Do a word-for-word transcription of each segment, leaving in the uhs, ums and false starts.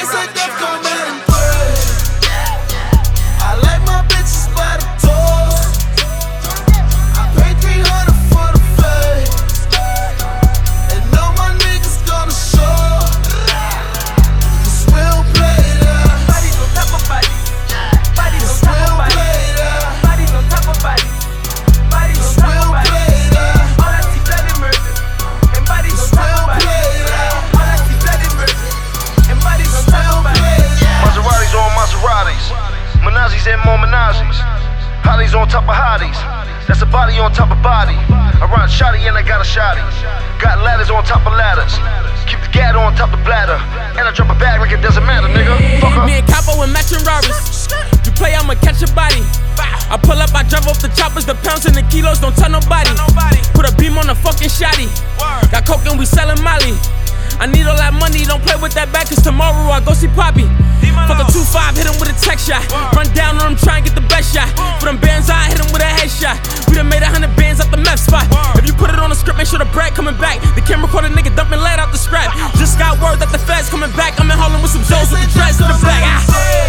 say death come and pray. I like my bitches by the toes. I pay three hundred for the fade, and know my niggas gonna show. Cause we don't play that. Bodies on top of bodies. Bodies on top of bodies. Bodies on top of bodies. Bodies on top of bodies. All I see bloody murder. And bodies on top of bodies. All I see bloody murder. And bodies on top of bodies. Maseratis on Maseratis. Menazis and more Menazis. Hotties on top of hotties. That's a body on top of body. I run shotty and I got a shotty. Got ladders on top of ladders. Keep the gat on top of bladder. And I drop a bag like it doesn't matter, nigga. Fuck up. Me and Capo and matching Rarers. You play, I'ma catch a body. I pull up, I drive off the choppers, the pounds and the kilos, don't tell nobody. Put a beam on the fucking shotty. Got coke and we sellin' Molly. I need all that money, don't play with that bag, cause tomorrow I go see Poppy. Fuck a two five, hit him with a tech shot. Run down on him, try and get the best shot. For them bands, I hit him with a headshot. We done made a hundred bands at the meth spot. If you put it on the script, make sure the bread coming back. The camera caught a nigga dumping lead out the scrap. Just got word that the feds coming back. I'm in Harlem with some Zoes with the dreads in the back. Ah.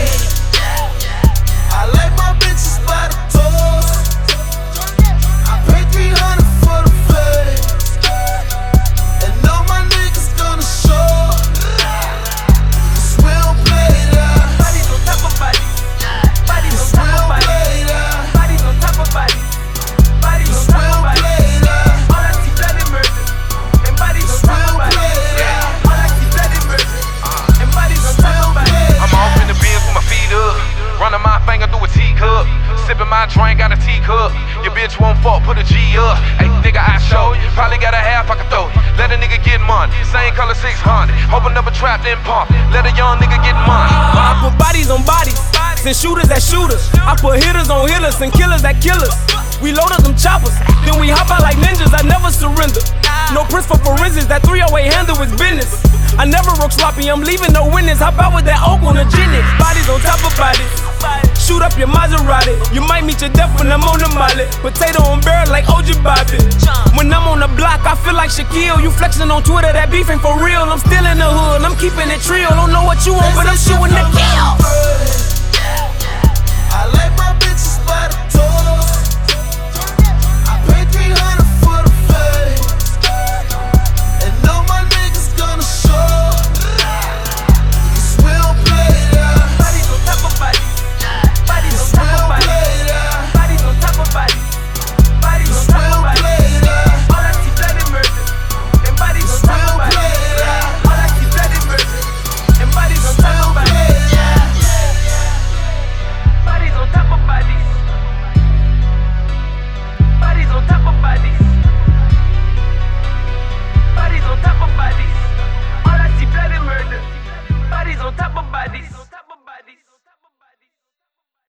I like my bitches by the toes. I pay three hundred for the fade, and know my niggas gonna show. Cause we don't play that. Bodies on top of bodies. Bodies on top of bodies. Bodies on top of bodies. Bodies on top of bodies. All I see bloody murder. And bodies on top of bodies. All I see bloody murder. And bodies on top of bodies. I'm off in the bins with my feet up. Running my finger through a teacup. Sipping my drink out a teacup. Your bitch won't fuck, put a G up. Hey, nigga, I show you. Probably got a half I can throw you. Let a nigga get money. Same color six hundred. Hope I never trapped in pump. Let a young nigga get money. I put bodies on bodies, send shooters at shooters. I put hitters on hitters and killers at killers. We loaded them choppers, then we hop out like ninjas. I never surrender. No prince for forensics, that three oh eight handle is business. I never rock sloppy, I'm leaving no witness. Hop out with that oak on the genius. Bodies on top of bodies. Shoot up your Maserati. You might meet your death when I'm on the molly. Potato on barrel like O G Bobby. When I'm on the block, I feel like Shaquille. You flexing on Twitter, that beef ain't for real. I'm still in the hood, I'm keeping it real. Don't know what you want, but I'm shooting the kill.